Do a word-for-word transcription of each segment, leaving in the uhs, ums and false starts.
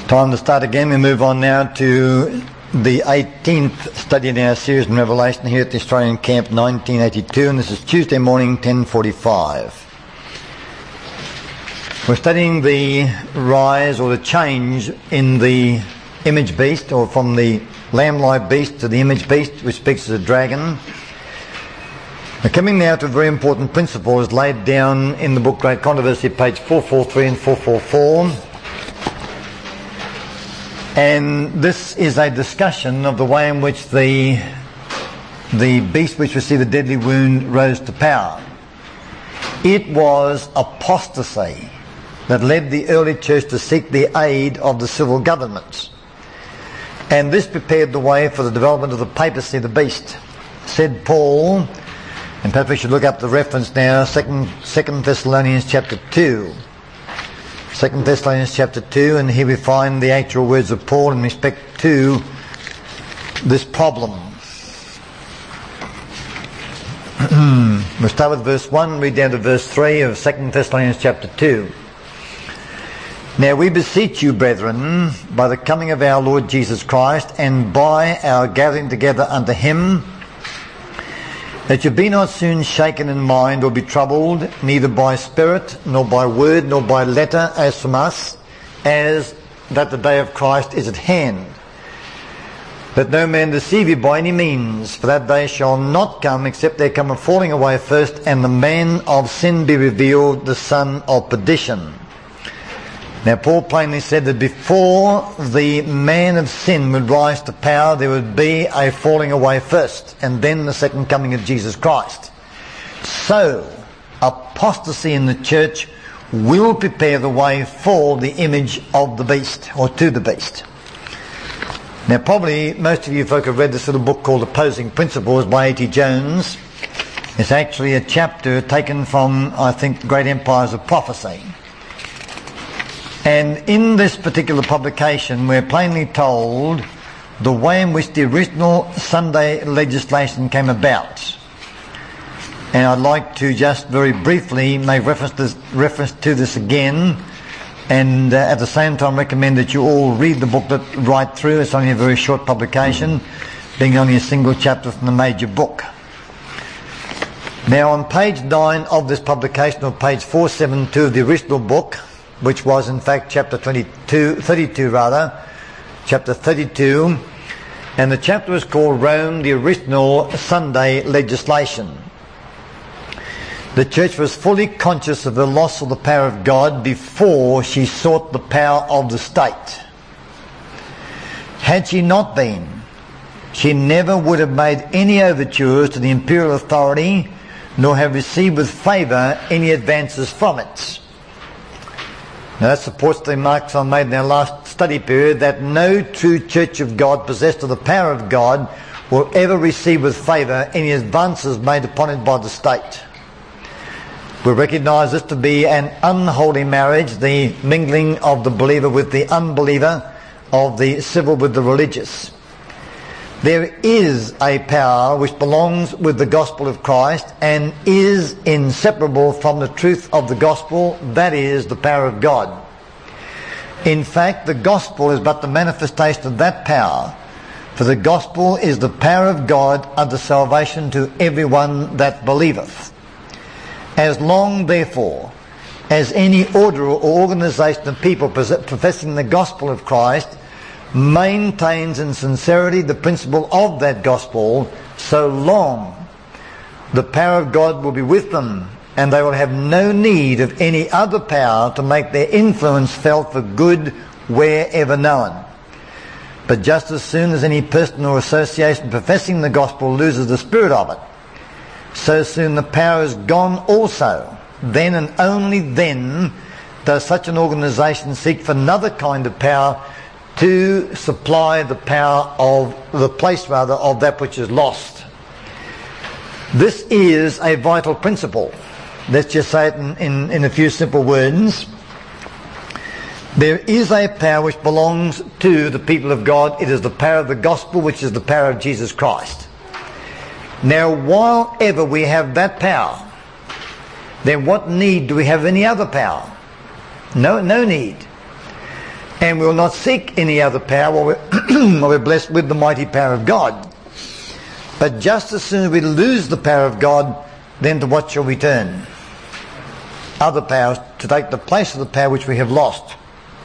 Time to start again. We move on now to the eighteenth study in our series in Revelation here at the Australian Camp nineteen eighty-two, and this is Tuesday morning, ten forty-five. We're studying the rise or the change in the image beast, or from the lamb-like beast to the image beast, which speaks as a dragon. We're coming now to a very important principle as laid down in the book Great Controversy, page four forty-three and four forty-four. And this is a discussion of the way in which the the beast which received a deadly wound rose to power. It was apostasy that led the early church to seek the aid of the civil governments. And this prepared the way for the development of the papacy, the beast. Said Paul, and perhaps we should look up the reference now, Second, Second Thessalonians chapter two. Second Thessalonians chapter two, and here we find the actual words of Paul in respect to this problem. We'll start with verse one, read down to verse three of Second Thessalonians chapter two. Now we beseech you, brethren, by the coming of our Lord Jesus Christ, and by our gathering together unto him, that you be not soon shaken in mind or be troubled, neither by spirit, nor by word, nor by letter, as from us, as that the day of Christ is at hand. That no man deceive you by any means, for that day shall not come, except there come a falling away first, and the man of sin be revealed, the son of perdition. Now Paul plainly said that before the man of sin would rise to power, there would be a falling away first, and then the second coming of Jesus Christ. So, apostasy in the church will prepare the way for the image of the beast, or to the beast. Now probably most of you folk have read this little book called Opposing Principles by A T Jones. It's actually a chapter taken from, I think, Great Empires of Prophecy. And in this particular publication, we're plainly told the way in which the original Sunday legislation came about. And I'd like to just very briefly make reference to this, reference to this again, and uh, at the same time recommend that you all read the booklet right through. It's only a very short publication, being only a single chapter from the major book. Now on page nine of this publication, or page four seventy-two of the original book, which was in fact chapter twenty-two, thirty-two rather, chapter thirty-two, and the chapter was called Rome, the Original Sunday Legislation. The church was fully conscious of the loss of the power of God before she sought the power of the state. Had she not been, she never would have made any overtures to the imperial authority, nor have received with favour any advances from it. Now that supports the remarks I made in our last study period, that no true church of God possessed of the power of God will ever receive with favour any advances made upon it by the state. We recognise this to be an unholy marriage, the mingling of the believer with the unbeliever, of the civil with the religious. There is a power which belongs with the gospel of Christ and is inseparable from the truth of the gospel, that is, the power of God. In fact, the gospel is but the manifestation of that power, for the gospel is the power of God unto salvation to everyone that believeth. As long, therefore, as any order or organisation of people professing the gospel of Christ maintains in sincerity the principle of that gospel, so long the power of God will be with them, and they will have no need of any other power to make their influence felt for good wherever known. But just as soon as any person or association professing the gospel loses the spirit of it, so soon the power is gone also. Then and only then does such an organisation seek for another kind of power to supply the power of, the place rather, of that which is lost. This is a vital principle. Let's just say it in, in, in a few simple words. There is a power which belongs to the people of God. It is the power of the gospel, which is the power of Jesus Christ. Now, while ever we have that power, then what need do we have of any other power? No, no need. And we will not seek any other power while we're, while we're blessed with the mighty power of God. But just as soon as we lose the power of God, then to what shall we turn? Other powers to take the place of the power which we have lost.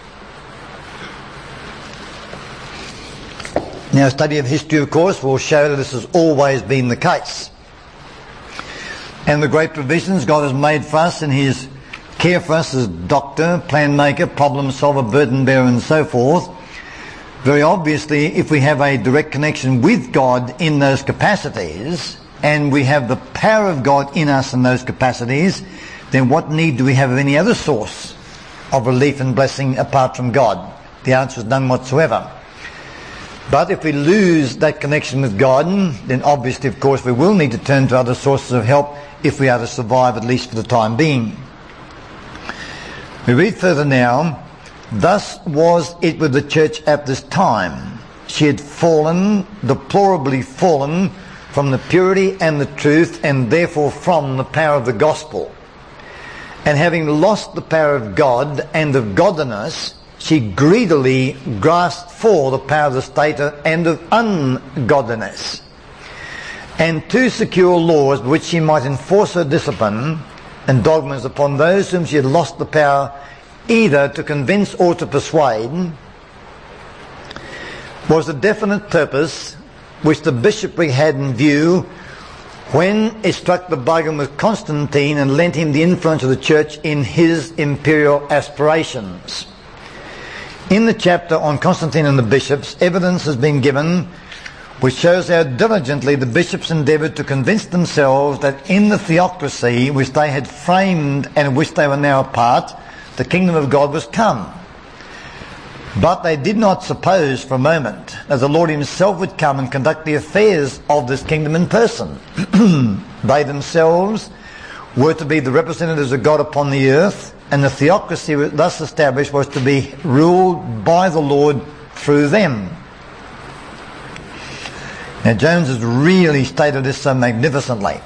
Now, a study of history, of course, will show that this has always been the case. And the great provisions God has made for us in His care for us as doctor, plan maker, problem solver, burden bearer, and so forth. Very obviously, if we have a direct connection with God in those capacities, and we have the power of God in us in those capacities, then what need do we have of any other source of relief and blessing apart from God? The answer is none whatsoever. But if we lose that connection with God, then obviously, of course, we will need to turn to other sources of help if we are to survive, at least for the time being. We read further now, thus was it with the church at this time. She had fallen, deplorably fallen, from the purity and the truth, and therefore from the power of the gospel. And having lost the power of God and of godliness, she greedily grasped for the power of the state and of ungodliness. And to secure laws by which she might enforce her discipline and dogmas upon those whom she had lost the power either to convince or to persuade, was the definite purpose which the bishopric had in view when it struck the bargain with Constantine and lent him the influence of the church in his imperial aspirations. In the chapter on Constantine and the bishops, evidence has been given which shows how diligently the bishops endeavoured to convince themselves that in the theocracy which they had framed and of which they were now a part, the kingdom of God was come. But they did not suppose for a moment that the Lord Himself would come and conduct the affairs of this kingdom in person. They themselves were to be the representatives of God upon the earth, and the theocracy thus established was to be ruled by the Lord through them. Now, Jones has really stated this so magnificently.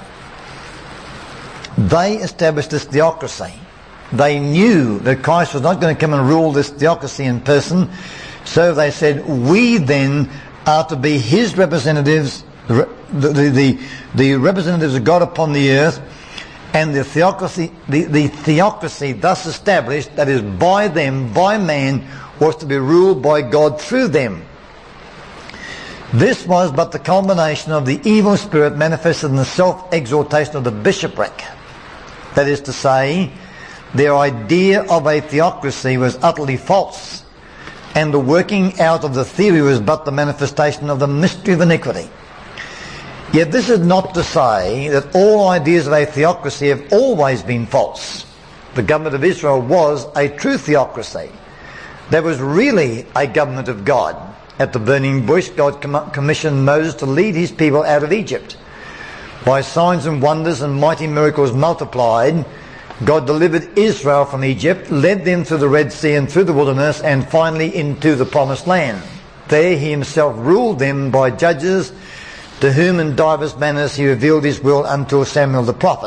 They established this theocracy. They knew that Christ was not going to come and rule this theocracy in person, so they said, we then are to be His representatives, the, the, the, the representatives of God upon the earth, and the theocracy, the, the theocracy thus established, that is by them, by man, was to be ruled by God through them. This was but the culmination of the evil spirit manifested in the self-exaltation of the bishopric. That is to say, their idea of a theocracy was utterly false, and the working out of the theory was but the manifestation of the mystery of iniquity. Yet this is not to say that all ideas of a theocracy have always been false. The government of Israel was a true theocracy. There was really a government of God. At the burning bush, God com- commissioned Moses to lead His people out of Egypt. By signs and wonders and mighty miracles multiplied, God delivered Israel from Egypt, led them through the Red Sea and through the wilderness, and finally into the Promised Land. There He Himself ruled them by judges, to whom in divers manners He revealed His will unto Samuel the prophet.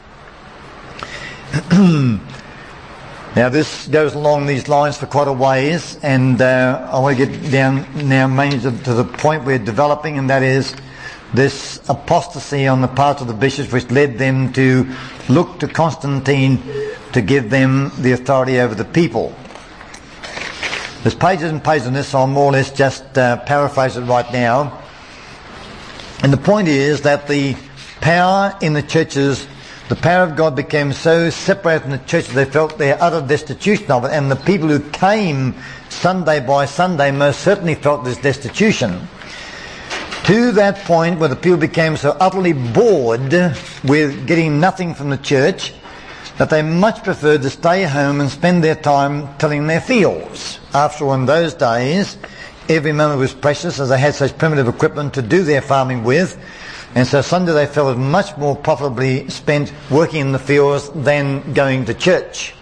Now this goes along these lines for quite a ways, and uh, I want to get down now mainly to, to the point we're developing, and that is this apostasy on the part of the bishops which led them to look to Constantine to give them the authority over the people. There's pages and pages on this, so I'll more or less just uh, paraphrase it right now. And the point is that the power in the churches, the power of God became so separated from the church that they felt their utter destitution of it, and the people who came Sunday by Sunday most certainly felt this destitution. To that point where the people became so utterly bored with getting nothing from the church that they much preferred to stay home and spend their time tilling their fields. After all, in those days, every moment was precious, as they had such primitive equipment to do their farming with, and so Sunday they felt was much more profitably spent working in the fields than going to church.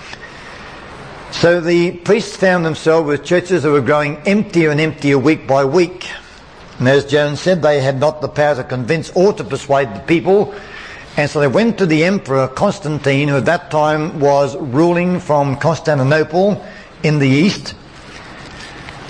So the priests found themselves with churches that were growing emptier and emptier week by week. And as Jones said, they had not the power to convince or to persuade the people, and so they went to the Emperor Constantine, who at that time was ruling from Constantinople in the east,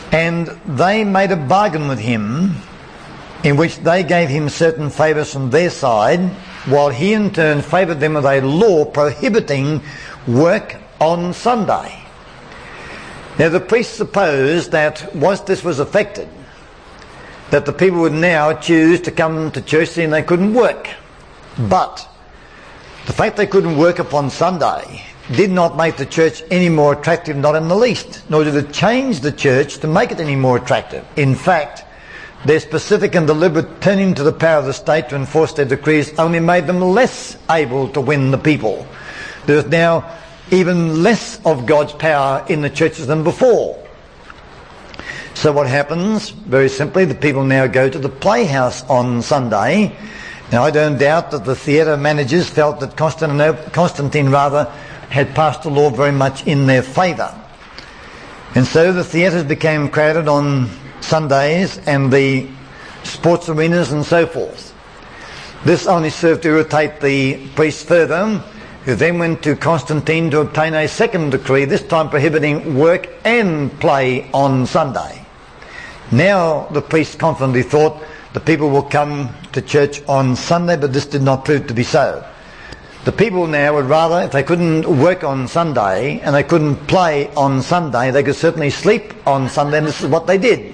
And they made a bargain with him in which they gave him certain favours from their side, while he in turn favoured them with a law prohibiting work on Sunday. Now the priests supposed that once this was affected, that the people would now choose to come to church and they couldn't work. But the fact they couldn't work upon Sunday did not make the church any more attractive, not in the least, nor did it change the church to make it any more attractive. In fact, their specific and deliberate turning to the power of the state to enforce their decrees only made them less able to win the people. There is now even less of God's power in the churches than before. So what happens? Very simply, the people now go to the playhouse on Sunday. Now I don't doubt that the theatre managers felt that Constantine, Constantine rather had passed the law very much in their favour. And so the theatres became crowded on Sundays and the sports arenas and so forth. This only served to irritate the priests further, who then went to Constantine to obtain a second decree, this time prohibiting work and play on Sunday. Now the priests confidently thought the people will come to church on Sunday, but this did not prove to be so. The people now would rather, if they couldn't work on Sunday and they couldn't play on Sunday, they could certainly sleep on Sunday, and this is what they did.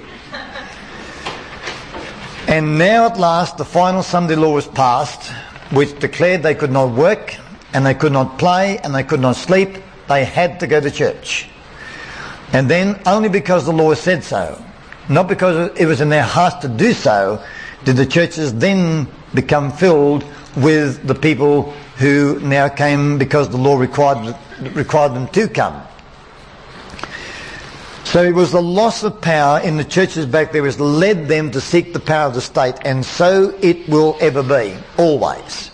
And now at last the final Sunday law was passed, which declared they could not work and they could not play and they could not sleep. They had to go to church. And then only because the law said so, not because it was in their hearts to do so, did the churches then become filled with the people who now came because the law required, required them to come. So it was the loss of power in the churches back there which led them to seek the power of the state, and so it will ever be, always.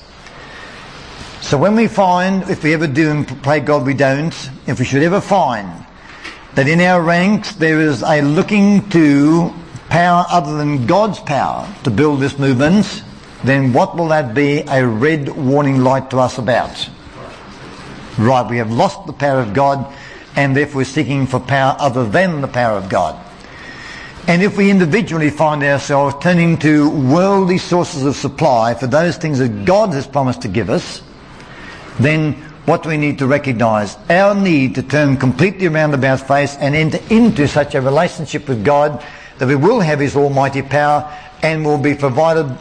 So when we find, if we ever do, and pray God we don't, if we should ever find that in our ranks there is a looking to power other than God's power to build this movement, then what will that be a red warning light to us about? Right, we have lost the power of God, and therefore we're seeking for power other than the power of God. And if we individually find ourselves turning to worldly sources of supply for those things that God has promised to give us, then what do we need to recognise? Our need to turn completely around about face and enter into such a relationship with God that we will have His almighty power and will be provided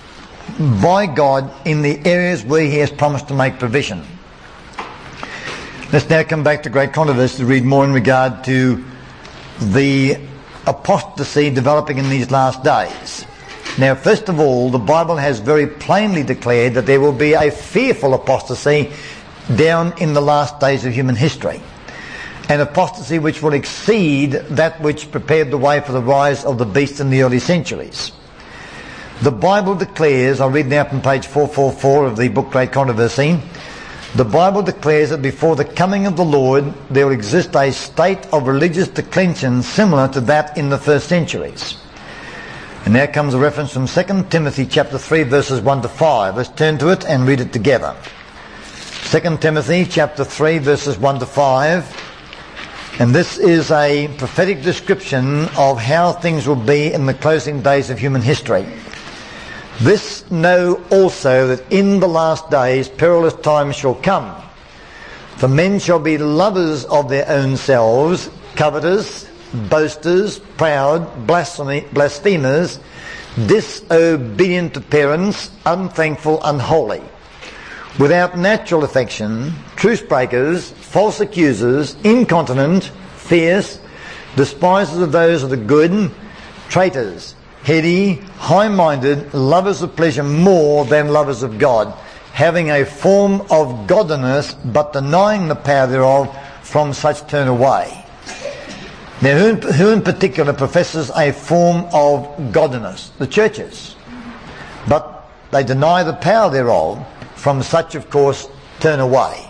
by God in the areas where He has promised to make provision. Let's now come back to great controversy to read more in regard to the apostasy developing in these last days. Now, first of all, the Bible has very plainly declared that there will be a fearful apostasy down in the last days of human history. An apostasy which will exceed that which prepared the way for the rise of the beast in the early centuries. The Bible declares, I'll read now from page four forty-four of the book Great Controversy, the Bible declares that before the coming of the Lord there will exist a state of religious declension similar to that in the first centuries. And now comes a reference from Second Timothy chapter three verses one to five. Let's turn to it and read it together. Second Timothy chapter three verses one to five. And this is a prophetic description of how things will be in the closing days of human history. This know also that in the last days perilous times shall come. For men shall be lovers of their own selves, covetous, boasters, proud, blasphemers, disobedient to parents, unthankful, unholy, without natural affection, truce breakers, false accusers, incontinent, fierce, despisers of those of the good, traitors, heady, high-minded, lovers of pleasure more than lovers of God, having a form of godliness, but denying the power thereof, from such turn away. Now, who in, who in particular professes a form of godliness? The churches. But they deny the power thereof, from such, of course, turn away.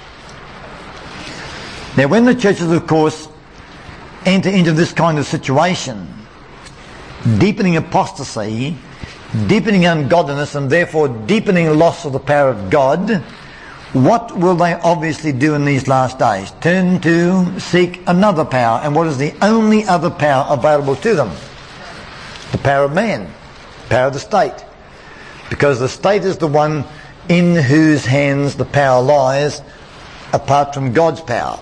Now, when the churches, of course, enter into this kind of situation, deepening apostasy, deepening ungodliness, and therefore deepening loss of the power of God, what will they obviously do in these last days? Turn to seek another power. And what is the only other power available to them? The power of man, the power of the state. Because the state is the one in whose hands the power lies, apart from God's power.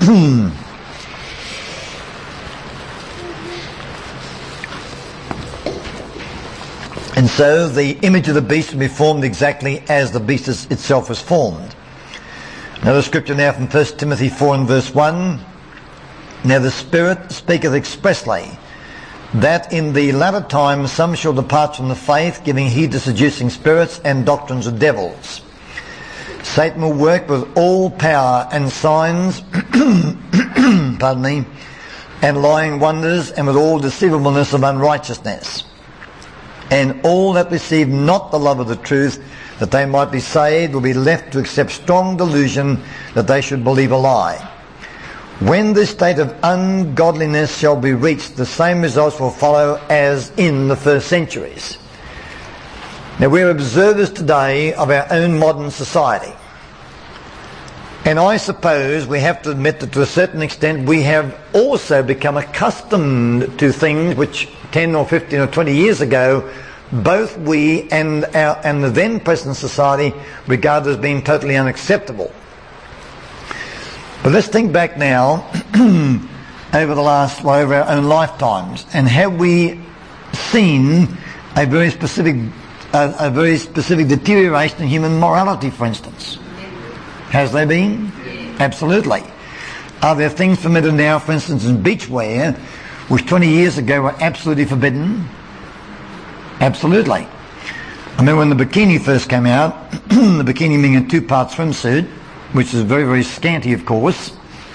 And so the image of the beast will be formed exactly as the beast is itself is formed. Another scripture now from First Timothy four and verse one. Now the Spirit speaketh expressly that in the latter time some shall depart from the faith, giving heed to seducing spirits and doctrines of devils. Satan will work with all power and signs, pardon me, and lying wonders, and with all deceivableness of unrighteousness. And all that receive not the love of the truth, that they might be saved, will be left to accept strong delusion that they should believe a lie. When this state of ungodliness shall be reached, the same results will follow as in the first centuries. Now we're observers today of our own modern society. And I suppose we have to admit that to a certain extent we have also become accustomed to things which ten or fifteen or twenty years ago both we and our and the then present society regarded as being totally unacceptable. But let's think back now over the last, well, over our own lifetimes, and have we seen a very specific a, a very specific deterioration in human morality, for instance? Has there been? Absolutely. Are there things permitted now, for instance, in beachwear, which twenty years ago were absolutely forbidden? Absolutely. I remember when the bikini first came out, the bikini being a two-part swimsuit, which is very, very scanty, of course,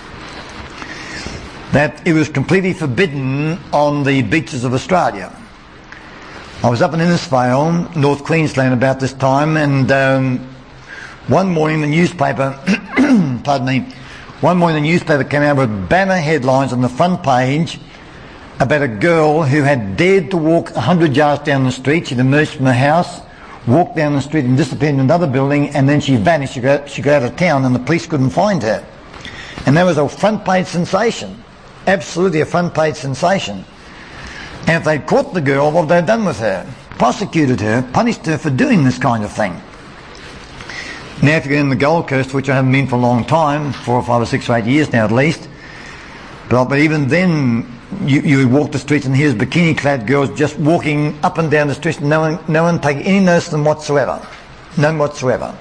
that it was completely forbidden on the beaches of Australia. I was up in Innisfail, North Queensland, about this time, and um, one morning the newspaper, pardon me, one morning the newspaper came out with banner headlines on the front page about a girl who had dared to walk a hundred yards down the street. She'd emerged from the house, walked down the street and disappeared in another building, and then she vanished. She got, she got out of town and the police couldn't find her. And that was a front page sensation. Absolutely a front page sensation. And if they'd caught the girl, what they'd done with her? Prosecuted her, punished her for doing this kind of thing. Now if you're in the Gold Coast, which I haven't been for a long time, four or five or six or eight years now at least, but, but even then you, you would walk the streets and here's bikini-clad girls just walking up and down the streets, and no one, no one taking any notice of them whatsoever. None whatsoever.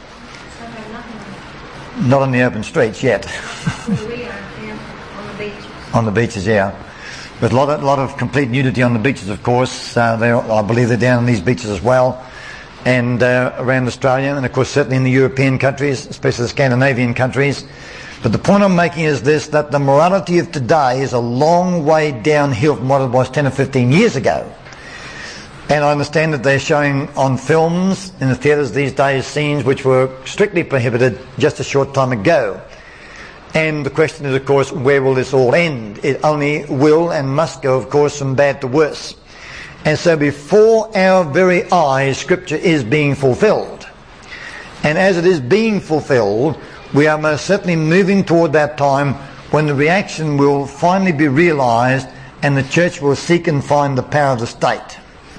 Not on the open streets yet. We are, yeah, on the beaches. On the beaches, yeah. But a lot of, lot of complete nudity on the beaches, of course. Uh, I believe they're down on these beaches as well. And uh, around Australia, and of course certainly in the European countries, especially the Scandinavian countries. But the point I'm making is this, that the morality of today is a long way downhill from what it was ten or fifteen years ago. And I understand that they're showing on films in the theatres these days scenes which were strictly prohibited just a short time ago. And the question is, of course, where will this all end? It only will and must go, of course, from bad to worse. And so before our very eyes, Scripture is being fulfilled. And as it is being fulfilled, we are most certainly moving toward that time when the reaction will finally be realised and the church will seek and find the power of the state.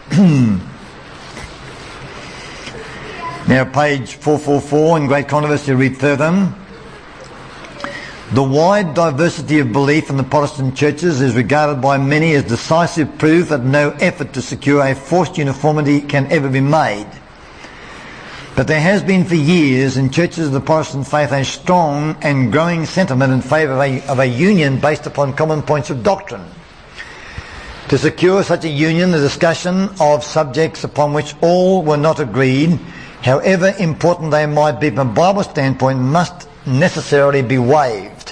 Now, page four forty-four in Great Controversy, read further. The wide diversity of belief in the Protestant churches is regarded by many as decisive proof that no effort to secure a forced uniformity can ever be made. But there has been for years in churches of the Protestant faith a strong and growing sentiment in favour of a, of a union based upon common points of doctrine. To secure such a union, the discussion of subjects upon which all were not agreed, however important they might be from a Bible standpoint, must necessarily be waived.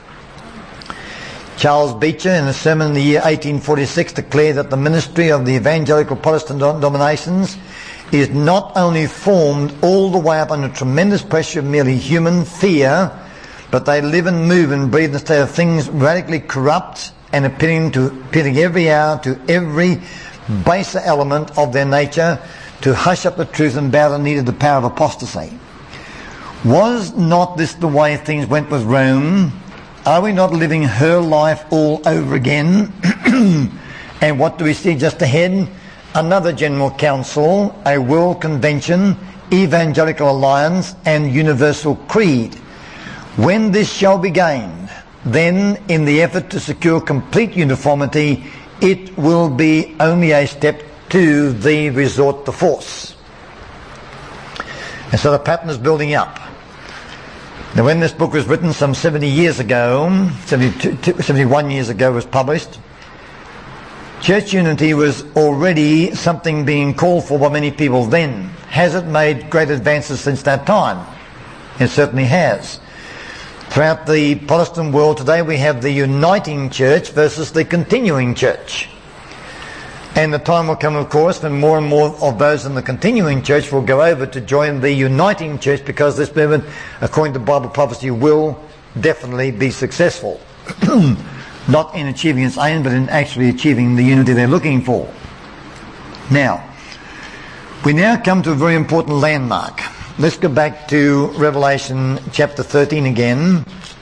Charles Beecher, in a sermon in the year eighteen forty-six, declared that the ministry of the evangelical Protestant denominations is not only formed all the way up under tremendous pressure of merely human fear, but they live and move and breathe in a state of things radically corrupt and appealing to appealing every hour to every baser element of their nature to hush up the truth and bow the knee to the power of apostasy. Was not this the way things went with Rome? Are we not living her life all over again? And what do we see just ahead? Another general council, a world convention, evangelical alliance, and universal creed. When this shall be gained, then in the effort to secure complete uniformity, it will be only a step to the resort to force. And so the pattern is building up. Now when this book was written some seventy years ago, seventy-two, seventy-one years ago was published, church unity was already something being called for by many people then. Has it made great advances since that time? It certainly has. Throughout the Protestant world today we have the uniting church versus the continuing church. And the time will come, of course, when more and more of those in the continuing church will go over to join the uniting church, because this movement, according to Bible prophecy, will definitely be successful. Not in achieving its aim, but in actually achieving the unity they're looking for. Now, we now come to a very important landmark. Let's go back to Revelation chapter thirteen again.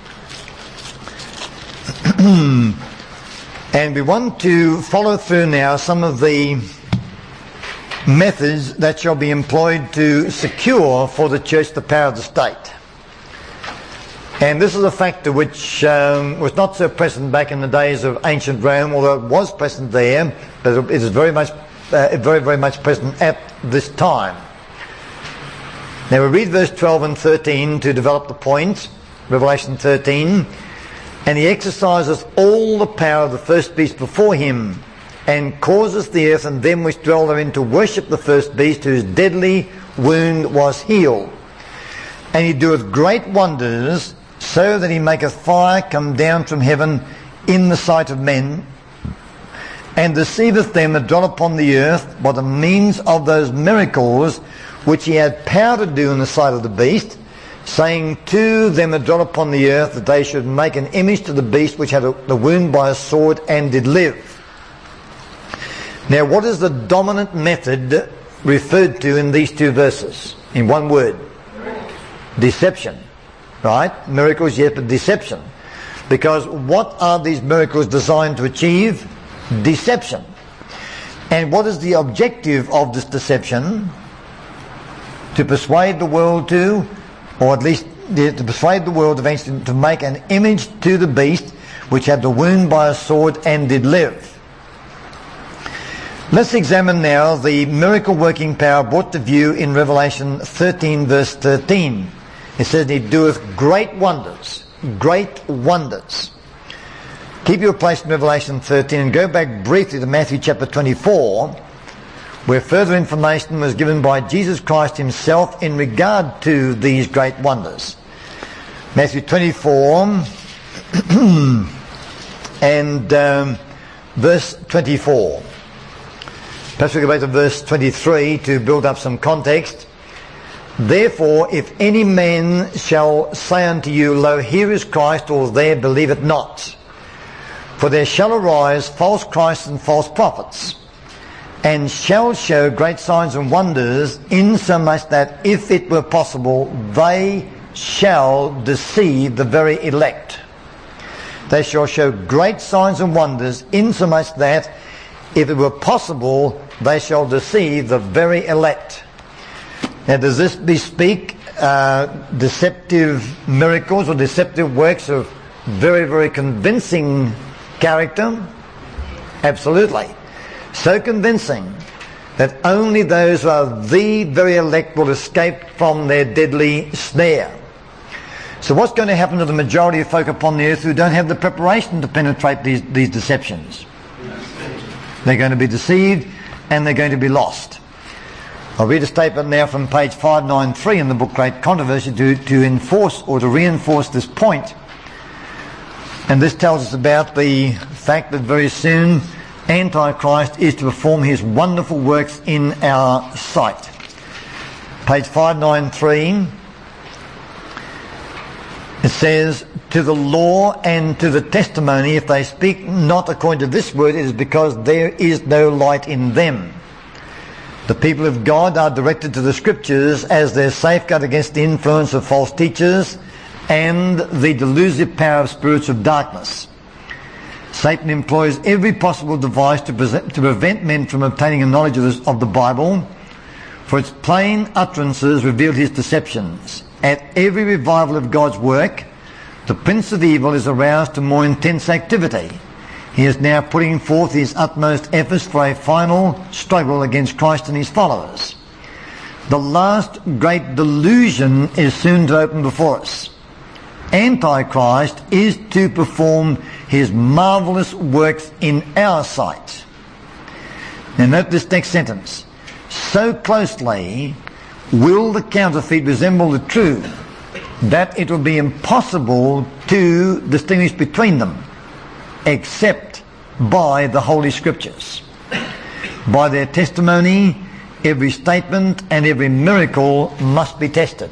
And we want to follow through now some of the methods that shall be employed to secure for the church the power of the state. And this is a factor which um, was not so present back in the days of ancient Rome, although it was present there, but it is very much, uh, very, very much present at this time. Now we read verse twelve and thirteen to develop the point. Revelation thirteen. And he exercises all the power of the first beast before him, and causes the earth and them which dwell therein to worship the first beast, whose deadly wound was healed. And he doeth great wonders, so that he maketh fire come down from heaven in the sight of men, and deceiveth them that dwell upon the earth by the means of those miracles which he had power to do in the sight of the beast, saying to them that dwell upon the earth that they should make an image to the beast which had a, the wound by a sword and did live. Now what is the dominant method referred to in these two verses? In one word. Deception. Right? Miracles, yes, but deception. Because what are these miracles designed to achieve? Deception. And what is the objective of this deception? To persuade the world to, or at least to persuade the world eventually to make an image to the beast which had the wound by a sword and did live. Let's examine now the miracle working power brought to view in Revelation thirteen verse thirteen. It says, he doeth great wonders. Great wonders. Keep your place in Revelation thirteen and go back briefly to Matthew chapter twenty-four, where further information was given by Jesus Christ himself in regard to these great wonders. Matthew twenty-four and um, verse twenty-four. Perhaps we go back to verse twenty-three to build up some context. Therefore, if any man shall say unto you, Lo, here is Christ, or there, believe it not. For there shall arise false Christs and false prophets, and shall show great signs and wonders, insomuch that, if it were possible, they shall deceive the very elect. They shall show great signs and wonders, insomuch that, if it were possible, they shall deceive the very elect. Now, does this bespeak uh, deceptive miracles or deceptive works of very, very convincing character? Absolutely. So convincing that only those who are the very elect will escape from their deadly snare. So what's going to happen to the majority of folk upon the earth who don't have the preparation to penetrate these, these deceptions? They're going to be deceived and they're going to be lost. I'll read a statement now from page five ninety-three in the book Great Controversy to, to enforce or to reinforce this point. And this tells us about the fact that very soon Antichrist is to perform his wonderful works in our sight. Page five ninety-three, it says, to the law and to the testimony, if they speak not according to this word, it is because there is no light in them. The people of God are directed to the Scriptures as their safeguard against the influence of false teachers and the delusive power of spirits of darkness. Satan employs every possible device to, present, to prevent men from obtaining a knowledge of, this, of the Bible, for its plain utterances reveal his deceptions. At every revival of God's work, the prince of evil is aroused to more intense activity. He is now putting forth his utmost efforts for a final struggle against Christ and his followers. The last great delusion is soon to open before us. Antichrist is to perform his marvellous works in our sight. Now note this next sentence. So closely will the counterfeit resemble the true that it will be impossible to distinguish between them except by the Holy Scriptures. By their testimony, every statement and every miracle must be tested.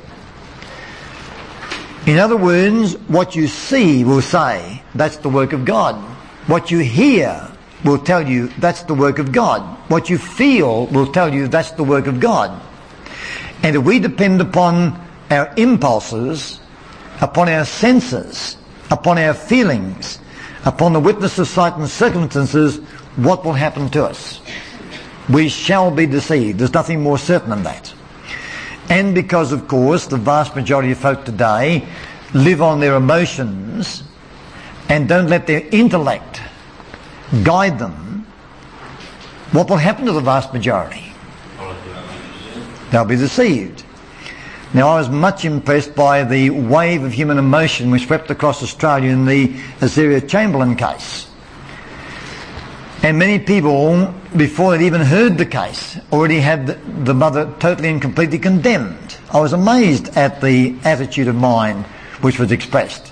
In other words, what you see will say, that's the work of God. What you hear will tell you, that's the work of God. What you feel will tell you, that's the work of God. And if we depend upon our impulses, upon our senses, upon our feelings, upon the witness of sight and circumstances, what will happen to us? We shall be deceived. There's nothing more certain than that. And because, of course, the vast majority of folk today live on their emotions and don't let their intellect guide them, what will happen to the vast majority? They'll be deceived. Now, I was much impressed by the wave of human emotion which swept across Australia in the Azaria Chamberlain case. And many people, before they'd even heard the case, already had the, the mother totally and completely condemned. I was amazed at the attitude of mind which was expressed.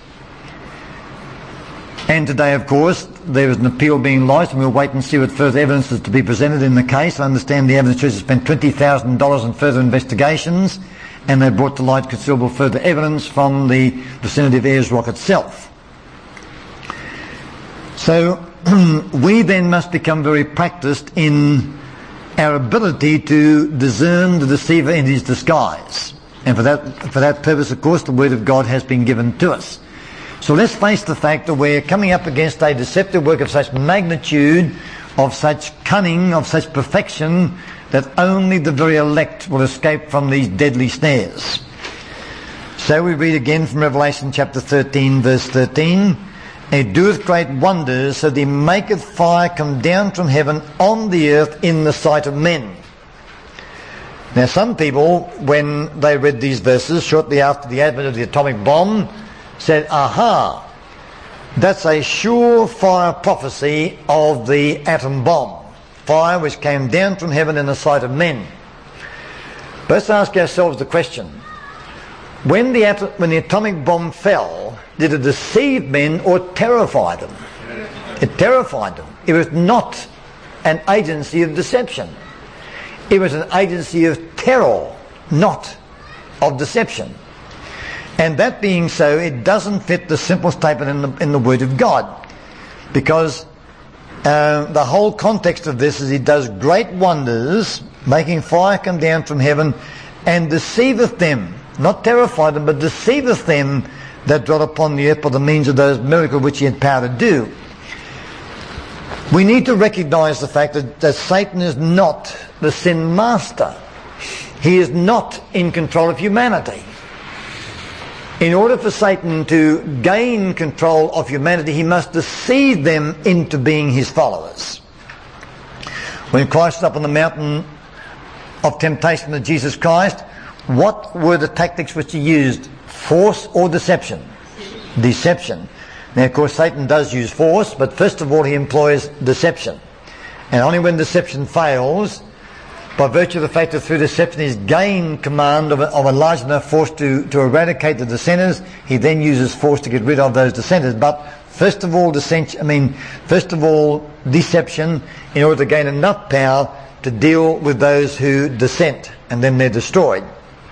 And today, of course, there is an appeal being lodged, and we'll wait and see what further evidence is to be presented in the case. I understand the evidence has spent twenty thousand dollars on further investigations, and they brought to light considerable further evidence from the vicinity of Ayers Rock itself. So we then must become very practiced in our ability to discern the deceiver in his disguise. And for that, for that purpose, of course, the Word of God has been given to us. So let's face the fact that we're coming up against a deceptive work of such magnitude, of such cunning, of such perfection, that only the very elect will escape from these deadly snares. So we read again from Revelation chapter thirteen, verse thirteen. He doeth great wonders, so that he maketh fire come down from heaven on the earth in the sight of men. Now some people, when they read these verses shortly after the advent of the atomic bomb, said, aha, that's a surefire prophecy of the atom bomb. Fire which came down from heaven in the sight of men. But let's ask ourselves the question, when the, atom, when the atomic bomb fell, did it deceive men or terrify them? It terrified them. It was not an agency of deception. It was an agency of terror, not of deception. And that being so, it doesn't fit the simple statement in the, in the Word of God. Because uh, the whole context of this is he does great wonders, making fire come down from heaven, and deceiveth them, not terrify them, but deceiveth them that dwell upon the earth by the means of those miracles which he had power to do. We need to recognize the fact that, that Satan is not the sin master. He is not in control of humanity. In order for Satan to gain control of humanity, he must deceive them into being his followers. When Christ was up on the mountain of temptation of Jesus Christ, what were the tactics which he used? Force or deception? Deception. Now, of course, Satan does use force, but first of all he employs deception. And only when deception fails, by virtue of the fact that through deception he's gained command of a, of a large enough force to, to eradicate the dissenters, he then uses force to get rid of those dissenters. But first of all, dissent, I mean, first of all, deception, in order to gain enough power to deal with those who dissent, and then they're destroyed.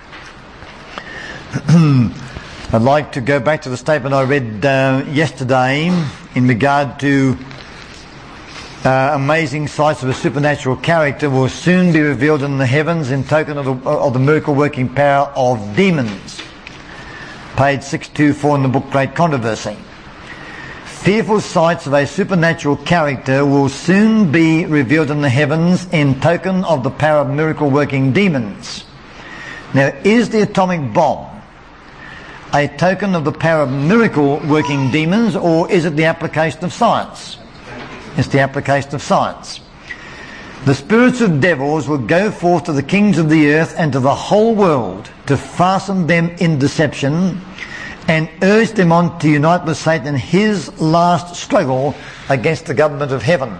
I'd like to go back to the statement I read uh, yesterday in regard to uh, amazing sights of a supernatural character will soon be revealed in the heavens in token of the, of the miracle-working power of demons. Page six twenty-four in the book Great Controversy. Fearful sights of a supernatural character will soon be revealed in the heavens in token of the power of miracle-working demons. Now, is the atomic bomb a token of the power of miracle-working demons, or is it the application of science? It's the application of science. The spirits of devils will go forth to the kings of the earth and to the whole world to fasten them in deception and urge them on to unite with Satan in his last struggle against the government of heaven.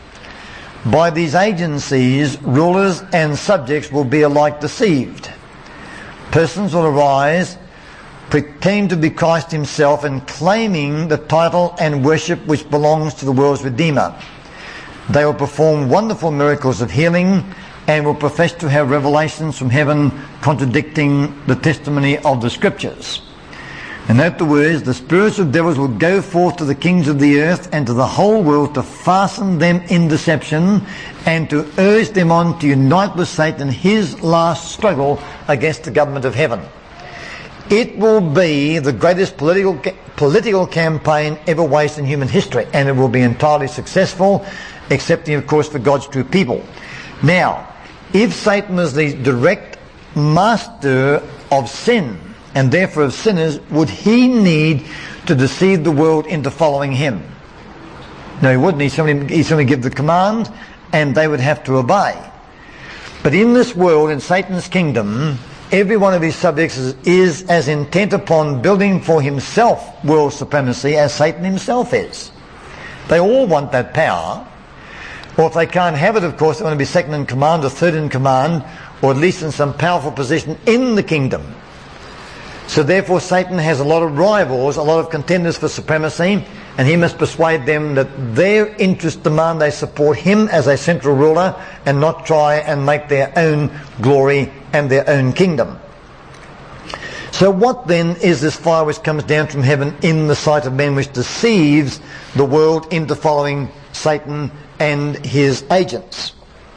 By these agencies, rulers and subjects will be alike deceived. Persons will arise, pretend to be Christ himself, and claiming the title and worship which belongs to the world's Redeemer. They will perform wonderful miracles of healing and will profess to have revelations from heaven contradicting the testimony of the Scriptures. And note the words, the spirits of devils will go forth to the kings of the earth and to the whole world to fasten them in deception and to urge them on to unite with Satan in his last struggle against the government of heaven. It will be the greatest political political campaign ever waged in human history, and it will be entirely successful, excepting, of course, for God's true people. Now, if Satan was the direct master of sin, and therefore of sinners, would he need to deceive the world into following him? No, he wouldn't. He'd simply, he'd simply give the command, and they would have to obey. But in this world, in Satan's kingdom, every one of his subjects is, is as intent upon building for himself world supremacy as Satan himself is. They all want that power. Or if they can't have it, of course, they want to be second in command or third in command, or at least in some powerful position in the kingdom. So therefore Satan has a lot of rivals, a lot of contenders for supremacy, and he must persuade them that their interests demand they support him as a central ruler and not try and make their own glory and their own kingdom. So what then is this fire which comes down from heaven in the sight of men, which deceives the world into following Satan and his agents?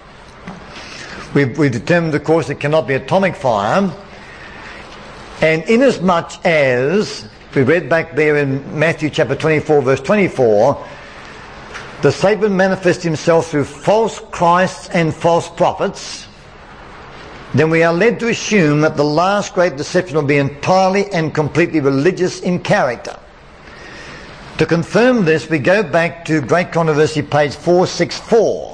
We've, we've determined, of course, it cannot be atomic fire. And inasmuch as, we read back there in Matthew chapter twenty-four, verse twenty-four, the Satan manifests himself through false Christs and false prophets, then we are led to assume that the last great deception will be entirely and completely religious in character. To confirm this, we go back to Great Controversy, page four sixty-four,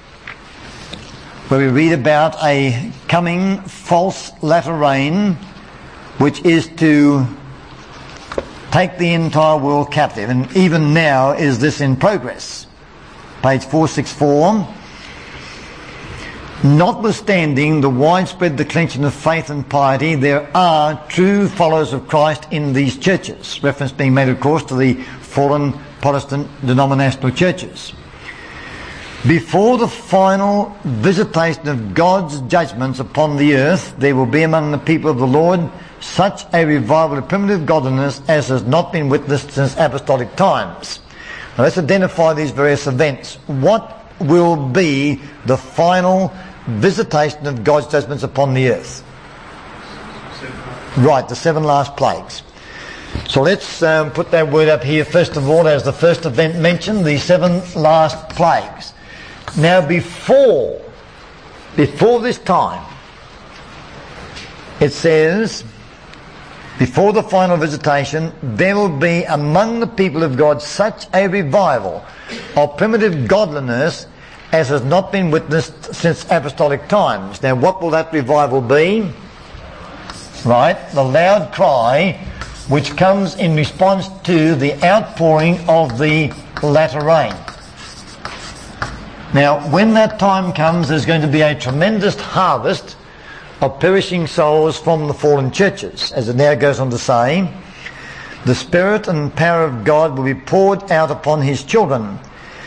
where we read about a coming false latter rain, which is to take the entire world captive. And even now is this in progress. Page four sixty-four. Notwithstanding the widespread declension of faith and piety, there are true followers of Christ in these churches. Reference being made, of course, to the fallen Protestant denominational churches. Before the final visitation of God's judgments upon the earth, there will be among the people of the Lord such a revival of primitive godliness as has not been witnessed since apostolic times. Now let's identify these various events. What will be the final visitation of God's judgments upon the earth? Right, the seven last plagues. So let's um, put that word up here first of all as the first event mentioned, the seven last plagues. Now before, before this time, it says, before the final visitation, there will be among the people of God such a revival of primitive godliness as has not been witnessed since apostolic times. Now what will that revival be? Right, the loud cry which comes in response to the outpouring of the latter rain. Now when that time comes, there's going to be a tremendous harvest of perishing souls from the fallen churches. As it now goes on to say, the Spirit and power of God will be poured out upon his children.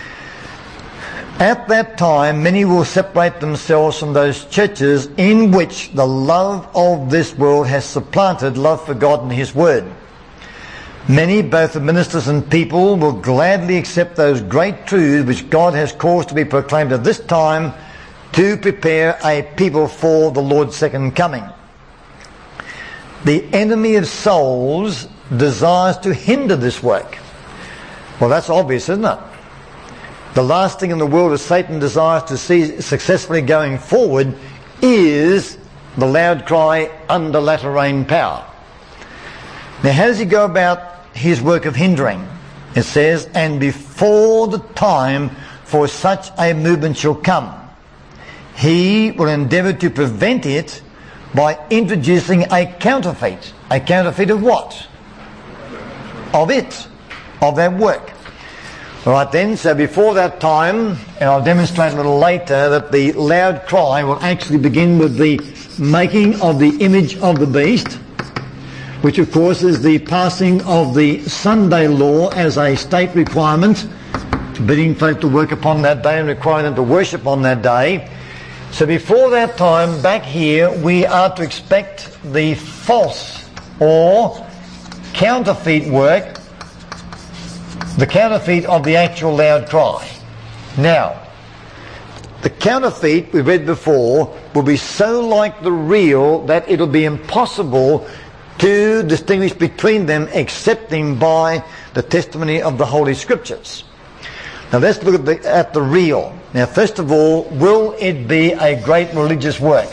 At that time, many will separate themselves from those churches in which the love of this world has supplanted love for God and his word. Many, both the ministers and people, will gladly accept those great truths which God has caused to be proclaimed at this time to prepare a people for the Lord's second coming. The enemy of souls desires to hinder this work. Well, that's obvious, isn't it? The last thing in the world that Satan desires to see successfully going forward is the loud cry under latter rain power. Now, how does he go about his work of hindering? It says, and before the time for such a movement shall come, he will endeavour to prevent it by introducing a counterfeit. A counterfeit of what? Of it. Of that work. Alright then, so before that time, and I'll demonstrate a little later, that the loud cry will actually begin with the making of the image of the beast, which of course is the passing of the Sunday law as a state requirement, bidding folk to work upon that day and requiring them to worship on that day. So before that time, back here, we are to expect the false or counterfeit work, the counterfeit of the actual loud cry. Now, the counterfeit, we read before, will be so like the real that it'll be impossible to distinguish between them excepting by the testimony of the Holy Scriptures. Now let's look at the, at the real. Now first of all, will it be a great religious work?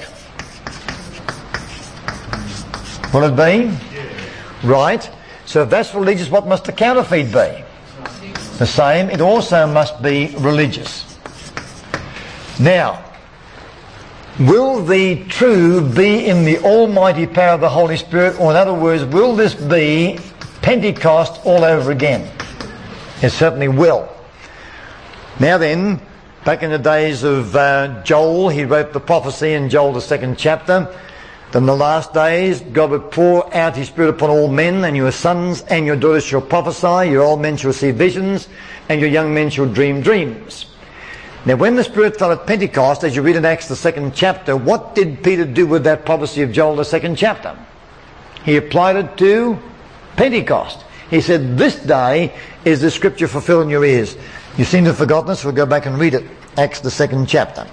Will it be? Right. So if that's religious, what must the counterfeit be? The same. It also must be religious. Now, will the true be in the almighty power of the Holy Spirit, or in other words, will this be Pentecost all over again? It certainly will. Now then, back in the days of uh, Joel, he wrote the prophecy in Joel the second chapter, that in the last days God would pour out his Spirit upon all men, and your sons and your daughters shall prophesy, your old men shall see visions, and your young men shall dream dreams. Now when the Spirit fell at Pentecost, as you read in Acts the second chapter, what did Peter do with that prophecy of Joel the second chapter? He applied it to Pentecost. He said, this day is the scripture fulfilled in your ears. You seem to have forgotten this, so we'll go back and read it. Acts the second chapter.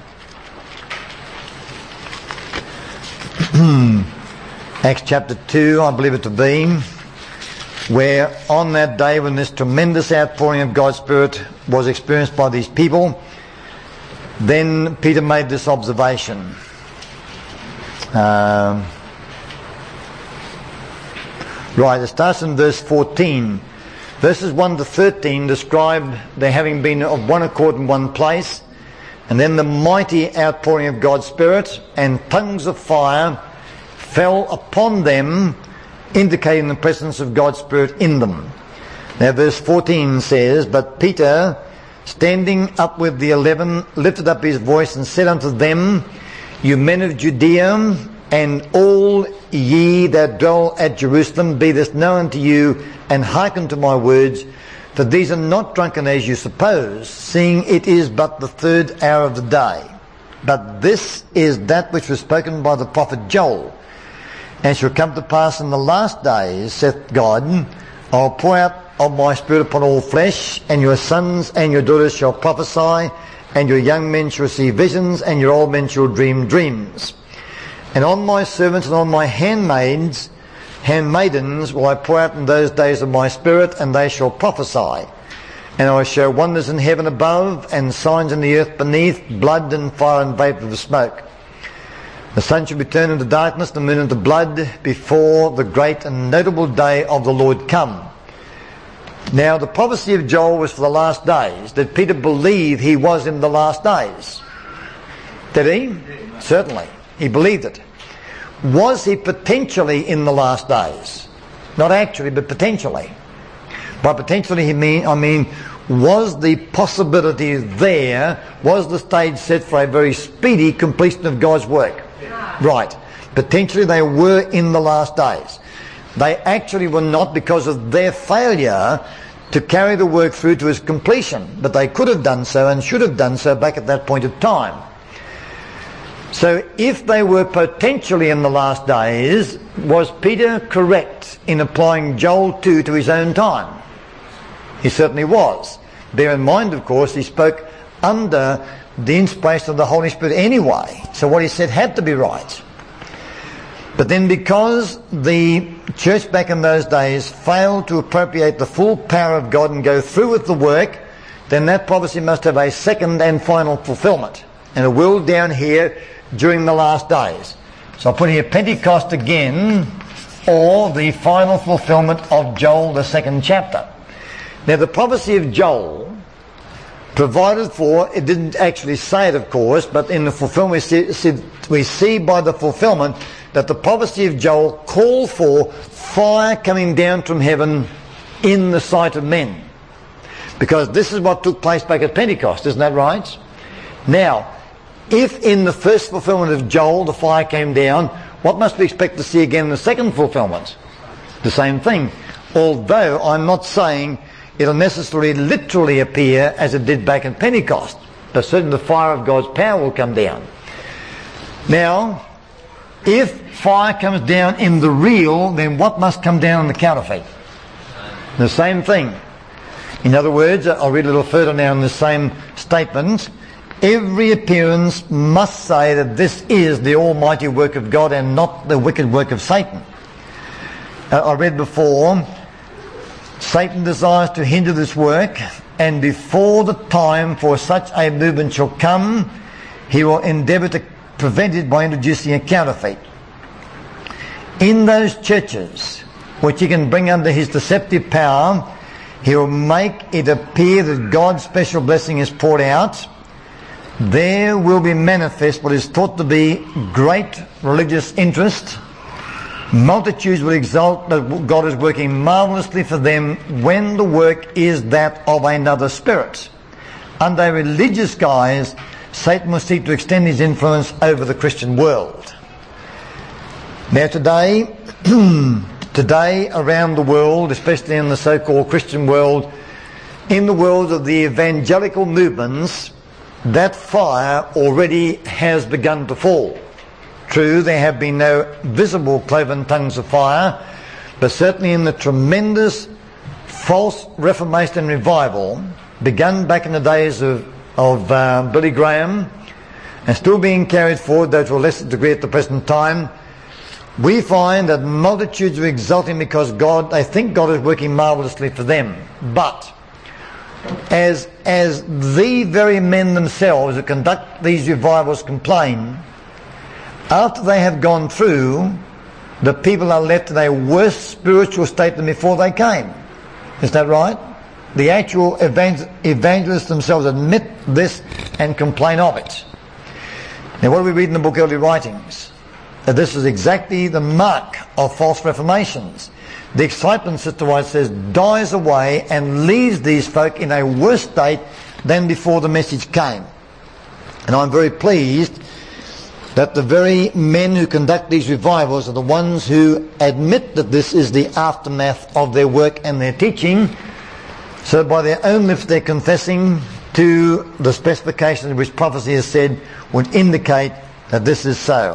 Acts chapter two, I believe it to be, where on that day when this tremendous outpouring of God's Spirit was experienced by these people, then Peter made this observation. Um, right, it starts in verse fourteen. Verses one to thirteen describe their having been of one accord in one place, and then the mighty outpouring of God's Spirit, and tongues of fire fell upon them, indicating the presence of God's Spirit in them. Now verse fourteen says, but Peter, standing up with the eleven, lifted up his voice and said unto them, you men of Judea, and all ye that dwell at Jerusalem, be this known unto you, and hearken to my words, for these are not drunken as you suppose, seeing it is but the third hour of the day. But this is that which was spoken by the prophet Joel. And shall come to pass in the last days, saith God, I'll pour out of my Spirit upon all flesh, and your sons and your daughters shall prophesy, and your young men shall see visions, and your old men shall dream dreams. And on my servants and on my handmaids, handmaidens will I pour out in those days of my Spirit, and they shall prophesy. And I will show wonders in heaven above, and signs in the earth beneath, blood and fire and vapour of smoke. The sun shall be turned into darkness, the moon into blood, before the great and notable day of the Lord come. Now the prophecy of Joel was for the last days. Did Peter believe he was in the last days? Did he? Certainly. He believed it. Was he potentially in the last days? Not actually, but potentially. By potentially he mean, I mean, was the possibility there, was the stage set for a very speedy completion of God's work? Right. Potentially they were in the last days. They actually were not, because of their failure to carry the work through to its completion. But they could have done so and should have done so back at that point of time. So if they were potentially in the last days, was Peter correct in applying Joel two to his own time? He certainly was. Bear in mind, of course, he spoke under the inspiration of the Holy Spirit anyway. So what he said had to be right. But then because the church back in those days failed to appropriate the full power of God and go through with the work, then that prophecy must have a second and final fulfillment. And it will down here during the last days. So I'll put here Pentecost again, or the final fulfillment of Joel, the second chapter. Now the prophecy of Joel provided for, it didn't actually say it of course, but in the fulfillment we see, we see by the fulfillment that the prophecy of Joel called for fire coming down from heaven in the sight of men. Because this is what took place back at Pentecost, isn't that right? Now, if in the first fulfillment of Joel the fire came down, what must we expect to see again in the second fulfillment? The same thing. Although I'm not saying it'll necessarily literally appear as it did back in Pentecost, but certainly the fire of God's power will come down. Now, if fire comes down in the real, then what must come down in the counterfeit? The same thing. In other words, I'll read a little further now in the same statement. Every appearance must say that this is the almighty work of God and not the wicked work of Satan. Uh, I read before, Satan desires to hinder this work, and before the time for such a movement shall come, he will endeavour to prevent it by introducing a counterfeit. In those churches which he can bring under his deceptive power, he will make it appear that God's special blessing is poured out. There will be manifest what is thought to be great religious interest. Multitudes will exult that God is working marvellously for them when the work is that of another spirit. Under a religious guise, Satan will seek to extend his influence over the Christian world. Now today, today around the world, especially in the so-called Christian world, in the world of the evangelical movements, that fire already has begun to fall. True, there have been no visible cloven tongues of fire, but certainly in the tremendous false Reformation and revival begun back in the days of, of uh, Billy Graham and still being carried forward, though to a lesser degree at the present time, we find that multitudes are exulting because God, they think God is working marvellously for them. But as as the very men themselves who conduct these revivals complain, after they have gone through, the people are left in a worse spiritual state than before they came. Is that right? The actual evangel- evangelists themselves admit this and complain of it. Now what do we read in the book Early Writings? That this is exactly the mark of false reformations. The excitement, Sister White says, dies away and leaves these folk in a worse state than before the message came. And I'm very pleased that the very men who conduct these revivals are the ones who admit that this is the aftermath of their work and their teaching. So by their own lips they're confessing to the specifications which prophecy has said would indicate that this is so.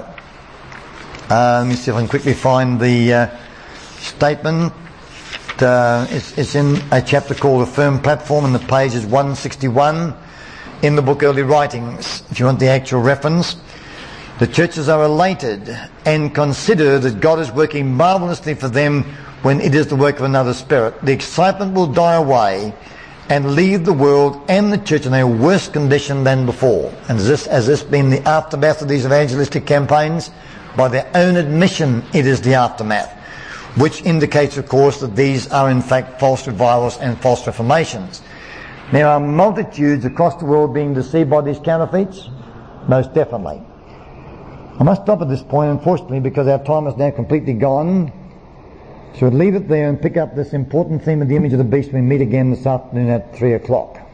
Uh, let me see if I can quickly find the uh, statement. Uh, it's, it's in a chapter called A Firm Platform, and the page is one sixty-one in the book Early Writings, if you want the actual reference. The churches are elated and consider that God is working marvellously for them when it is the work of another spirit. The excitement will die away and leave the world and the church in a worse condition than before. And has this, has this been the aftermath of these evangelistic campaigns? By their own admission, it is the aftermath, which indicates, of course, that these are in fact false revivals and false reformations. There are multitudes across the world being deceived by these counterfeits? Most definitely. I must stop at this point, unfortunately, because our time is now completely gone. So we'll leave it there and pick up this important theme of the image of the beast when we meet again this afternoon at three o'clock.